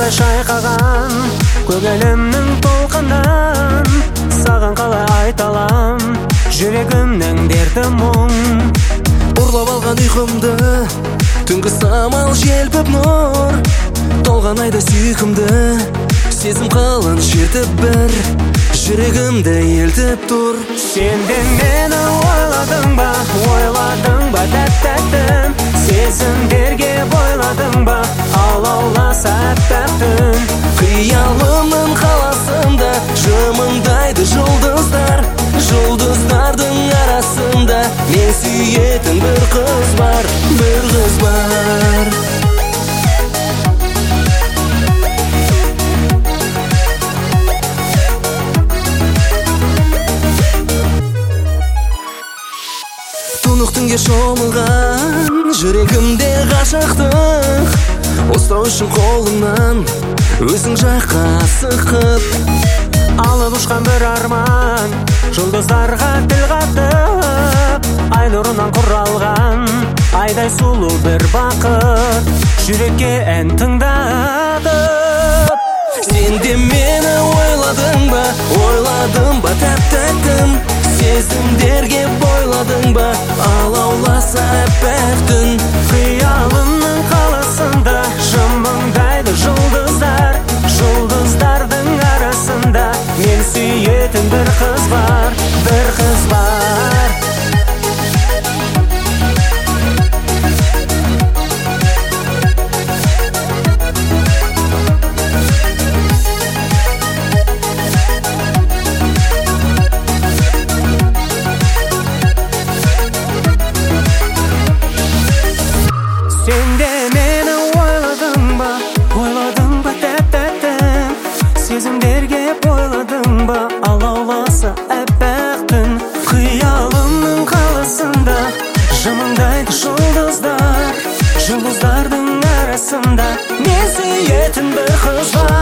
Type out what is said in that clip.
шайқаған көгелімнің толқынын саған қалай айталам жүрегімнің дерті мұң. Ұрлап алған ұйқымды түнгі самал желпіп нұр толған айда сүйкімді сезім қалын шертіп бір жүрегімді елтіп тұр. Сен де мені ойладың ба тәттім сезімдерге бойладың ба алауласа әппақ түн. Қиялымның қаласында жымыңдайды жұлдыздар, жұлдыздардың арасында мен сүйетін бір қыз бар, бір қыз бар. Тұнық түнге шомылған жүрегімде ғашықтық, ұстау үшін қолымнан өзің жаққа сықып. Алып ұшқан бір арман жұлдыздарға тіл қатып, ай нұрынан құралған айдай сұлу бір бақыт жүрекке ән тыңдатып. Сен де мені ойладың ба тәттім сезімдерге бойладың ба алауласа әппақ түн. Қиялымның қаласында жымыңдайды жұлдыздар, жұлдыздардың арасында мен сүйетін бір қыз бар, бір қыз бар. Сен де мені ойладың ба тәттім сезімдерге бойладың ба алауласа әппақ түн. Қиялымның қаласында жымыңдайды жұлдыздар, жұлдыздардың арасында мен сүйетін бір қыз бар.